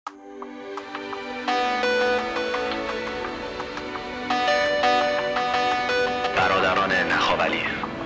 برادران نخاولی.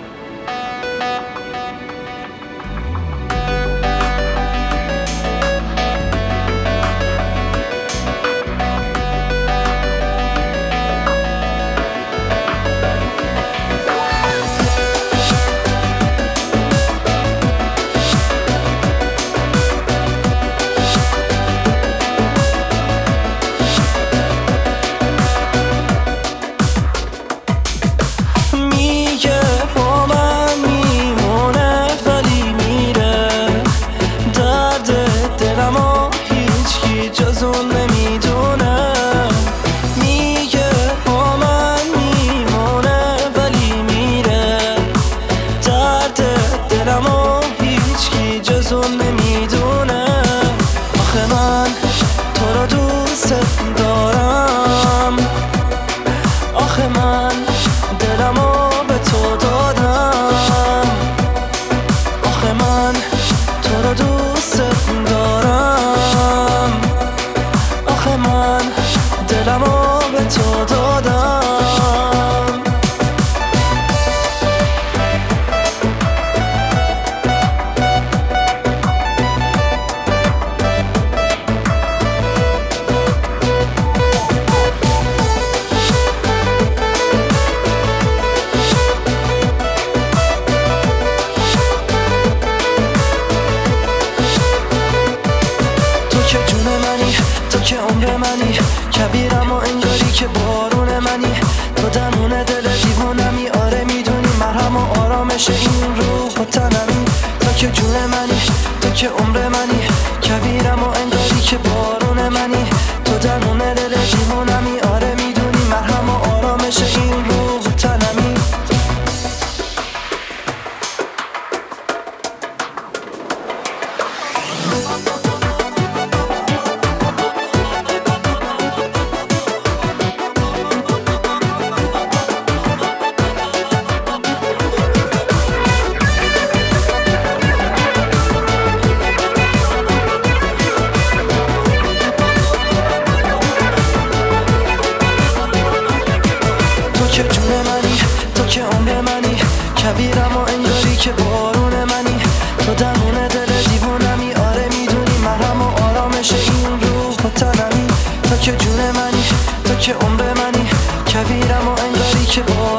که عمر منی، کبیرم و انگاری که بارون منی، تو درمون دل دیوونمی. آره میدونی مرهم و آرامش این روح و تنمی. تو که جون منی، تو که عمر منی، کبیرم و انگاری که بارون منی، تو درمون دل دیوونمی. آره میدونی مرهم و آرامش این روح و تنمی. تو که جون منی، تو که عمر منی، کبیرم و انگاری که بارون منی، تو درمون دل دیوونمی. آره میدونی مرهم و آرامش این روح و تنمی. تو که جون منی، تو که عمر منی، کبیرم و انگاری که بارون